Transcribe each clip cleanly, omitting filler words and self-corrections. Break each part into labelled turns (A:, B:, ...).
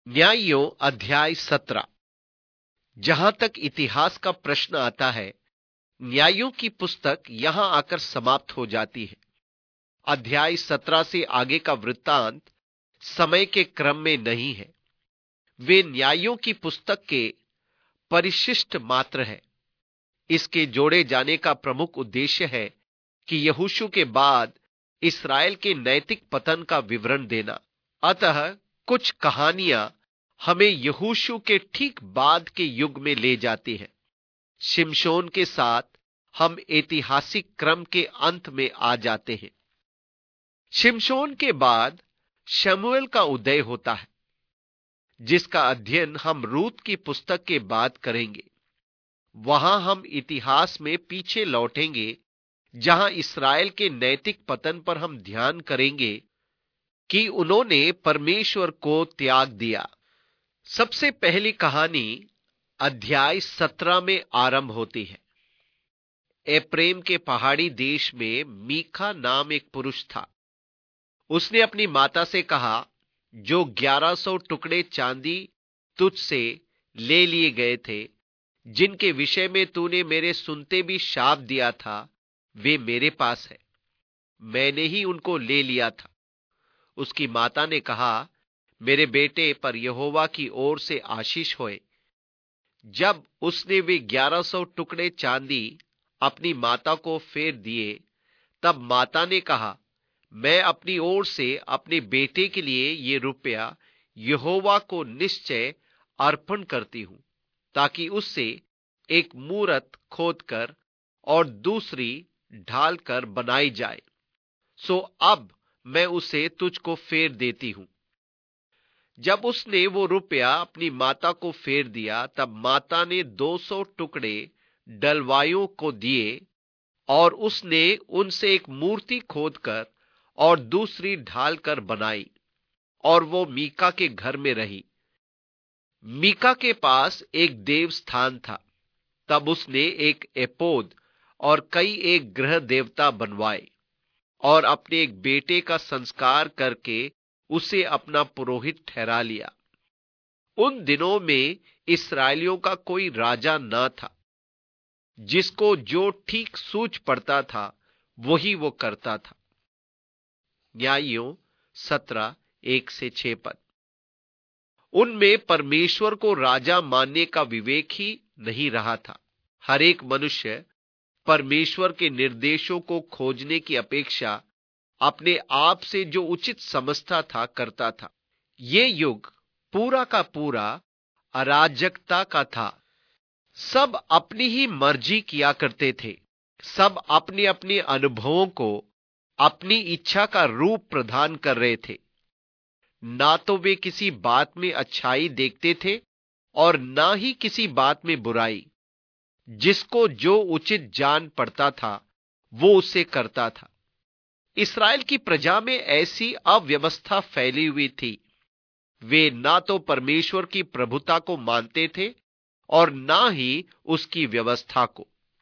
A: न्यायों अध्याय 17। जहां तक इतिहास का प्रश्न आता है, न्यायों की पुस्तक यहां आकर समाप्त हो जाती है। अध्याय 17 से आगे का वृत्तांत समय के क्रम में नहीं है। वे न्यायों की पुस्तक के परिशिष्ट मात्र है। इसके जोड़े जाने का प्रमुख उद्देश्य है कि यहोशू के बाद इस्राएल के नैतिक पतन का विवरण देना। अतः कुछ कहानियां हमें यहोशू के ठीक बाद के युग में ले जाती है। शिमशोन के साथ हम ऐतिहासिक क्रम के अंत में आ जाते हैं। शिमशोन के बाद शमूएल का उदय होता है, जिसका अध्ययन हम रूत की पुस्तक के बाद करेंगे। वहां हम इतिहास में पीछे लौटेंगे, जहां इस्राएल के नैतिक पतन पर हम ध्यान करेंगे कि उन्होंने परमेश्वर को त्याग दिया। सबसे पहली कहानी अध्याय 17 में आरंभ होती है। एप्रेम के पहाड़ी देश में मीका नाम एक पुरुष था। उसने अपनी माता से कहा, जो 1100 टुकड़े चांदी तुझसे ले लिए गए थे, जिनके विषय में तूने मेरे सुनते भी शाप दिया था, वे मेरे पास है। मैंने ही उनको ले लिया था। उसकी माता ने कहा, मेरे बेटे पर यहोवा की ओर से आशीष होए। जब उसने वे 1100 टुकड़े चांदी अपनी माता को फेर दिए, तब माता ने कहा, मैं अपनी ओर से अपने बेटे के लिए ये रुपया यहोवा को निश्चय अर्पण करती हूं, ताकि उससे एक मूरत खोदकर और दूसरी ढालकर बनाई जाए। सो अब मैं उसे तुझको फेर देती हूं। जब उसने वो रुपया अपनी माता को फेर दिया, तब माता ने 200 टुकड़े डलवाइयों को दिए और उसने उनसे एक मूर्ति खोदकर और दूसरी ढालकर बनाई, और वो मीका के घर में रही। मीका के पास एक देव स्थान था। तब उसने एक एपोद और कई एक ग्रह देवता बनवाए और अपने एक बेटे का संस्कार करके उसे अपना पुरोहित ठहरा लिया। उन दिनों में इस्राएलियों का कोई राजा न था। जिसको जो ठीक सूझ पड़ता था, वही वो करता था। न्यायों 17 1-6 पद। उनमें परमेश्वर को राजा मानने का विवेक ही नहीं रहा था। हर एक मनुष्य परमेश्वर के निर्देशों को खोजने की अपेक्षा अपने आप से जो उचित समझता था करता था। ये युग पूरा का पूरा अराजकता का था। सब अपनी ही मर्जी किया करते थे। सब अपने अपने अनुभवों को अपनी इच्छा का रूप प्रदान कर रहे थे। ना तो वे किसी बात में अच्छाई देखते थे और ना ही किसी बात में बुराई। जिसको जो उचित जान पड़ता था, वो उसे करता था। इस्राएल की प्रजा में ऐसी अव्यवस्था फैली हुई थी। वे ना तो परमेश्वर की प्रभुता को मानते थे और ना ही उसकी व्यवस्था को।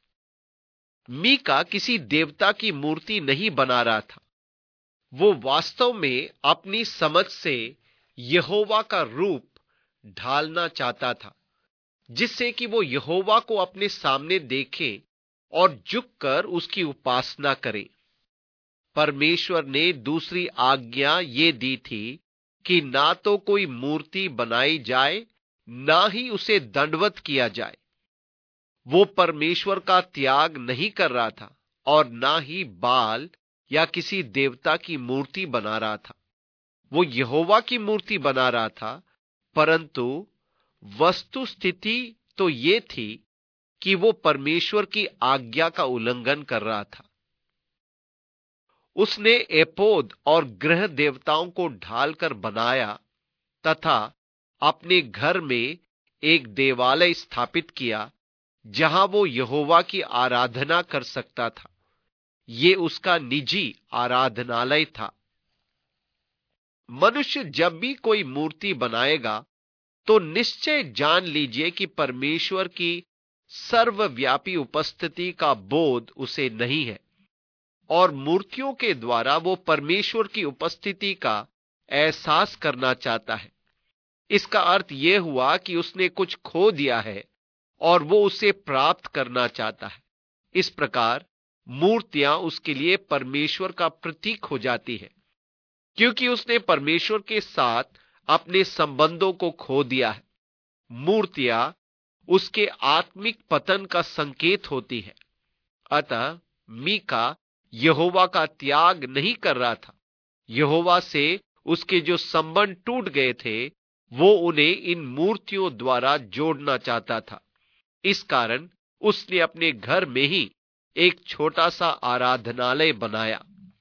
A: मीका किसी देवता की मूर्ति नहीं बना रहा था। वो वास्तव में अपनी समझ से यहोवा का रूप ढालना चाहता था, जिससे कि वो यहोवा को अपने सामने देखे और झुककर उसकी उपासना करे। परमेश्वर ने दूसरी आज्ञा ये दी थी कि ना तो कोई मूर्ति बनाई जाए, ना ही उसे दंडवत किया जाए। वो परमेश्वर का त्याग नहीं कर रहा था और ना ही बाल या किसी देवता की मूर्ति बना रहा था। वो यहोवा की मूर्ति बना रहा था, परंतु वस्तु स्थिति तो ये थी कि वो परमेश्वर की आज्ञा का उल्लंघन कर रहा था। उसने एपोद और ग्रह देवताओं को ढालकर बनाया तथा अपने घर में एक देवालय स्थापित किया, जहां वो यहोवा की आराधना कर सकता था। ये उसका निजी आराधनालय था। मनुष्य जब भी कोई मूर्ति बनाएगा, तो निश्चय जान लीजिए कि परमेश्वर की सर्वव्यापी उपस्थिति का बोध उसे नहीं है, और मूर्तियों के द्वारा वो परमेश्वर की उपस्थिति का एहसास करना चाहता है। इसका अर्थ यह हुआ कि उसने कुछ खो दिया है और वो उसे प्राप्त करना चाहता है। इस प्रकार मूर्तियां उसके लिए परमेश्वर का प्रतीक हो जाती है, क्योंकि उसने परमेश्वर के साथ अपने संबंधों को खो दिया है। मूर्तियां उसके आत्मिक पतन का संकेत होती है। अतः मीका यहोवा का त्याग नहीं कर रहा था। यहोवा से उसके जो संबंध टूट गए थे, वो उन्हें इन मूर्तियों द्वारा जोड़ना चाहता था। इस कारण उसने अपने घर में ही एक छोटा सा आराधनालय बनाया।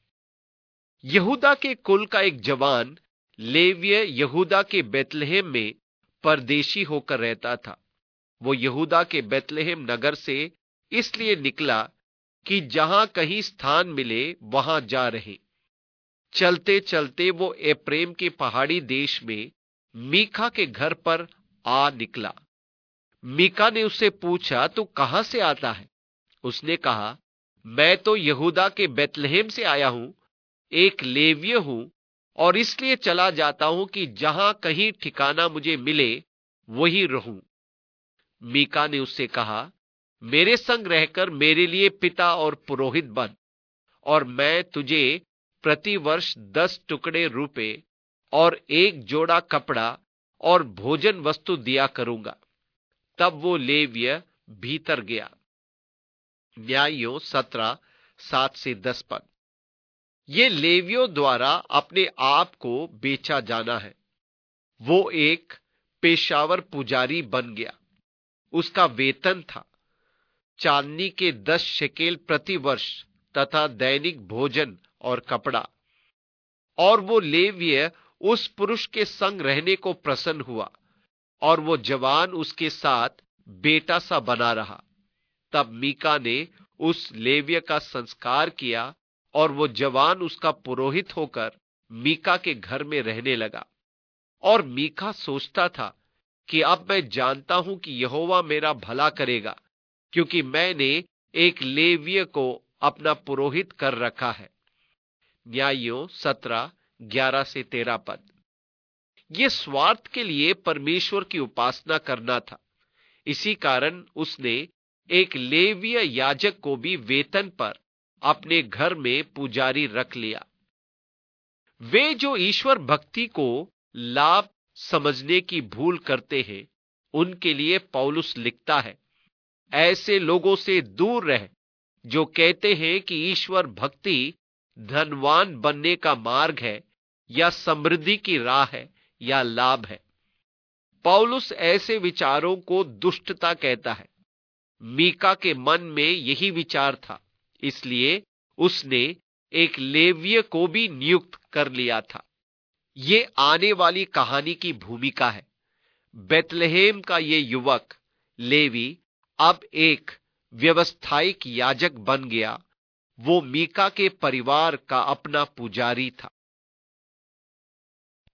A: यहूदा के कुल का एक जवान लेवीय यहूदा के बेतलहम में परदेशी होकर रहता था। वो यहूदा के बेतलहम नगर से इसलिए निकला कि जहां कहीं स्थान मिले वहां जा रहे। चलते चलते वो एप्रेम के पहाड़ी देश में मीका के घर पर आ निकला। मीका ने उससे पूछा, तू कहां से आता है? उसने कहा, मैं तो यहूदा के बेतलहम से आया हूं, एक लेवीय हूं, और इसलिए चला जाता हूं कि जहां कहीं ठिकाना मुझे मिले वहीं रहूं। मीका ने उससे कहा, मेरे संग रहकर मेरे लिए पिता और पुरोहित बन, और मैं तुझे प्रतिवर्ष 10 टुकड़े रुपए और एक जोड़ा कपड़ा और भोजन वस्तु दिया करूंगा। तब वो लेवीय भीतर गया। न्यायों 17:7-10 पद। ये लेवियों द्वारा अपने आप को बेचा जाना है। वो एक पेशावर पुजारी बन गया। उसका वेतन था चांदी के 10 शेकेल प्रति वर्ष तथा दैनिक भोजन और कपड़ा। और वो लेवीय उस पुरुष के संग रहने को प्रसन्न हुआ, और वो जवान उसके साथ बेटा सा बना रहा। तब मीका ने उस लेवीय का संस्कार किया, और वो जवान उसका पुरोहित होकर मीका के घर में रहने लगा। और मीका सोचता था कि अब मैं जानता हूं कि यहोवा मेरा भला करेगा, क्योंकि मैंने एक लेवीय को अपना पुरोहित कर रखा है। न्यायों 17:11-13 पद। यह स्वार्थ के लिए परमेश्वर की उपासना करना था। इसी कारण उसने एक लेवीय याजक को भी वेतन पर अपने घर में पुजारी रख लिया। वे जो ईश्वर भक्ति को लाभ समझने की भूल करते हैं, उनके लिए पौलुस लिखता है, ऐसे लोगों से दूर रह जो कहते हैं कि ईश्वर भक्ति धनवान बनने का मार्ग है, या समृद्धि की राह है, या लाभ है। पौलुस ऐसे विचारों को दुष्टता कहता है। मीका के मन में यही विचार था, इसलिए उसने एक लेवीय को भी नियुक्त कर लिया था। ये आने वाली कहानी की भूमिका है। बेतलहम का ये युवक लेवी अब एक व्यवसायिक याजक बन गया। वो मीका के परिवार का अपना पुजारी था।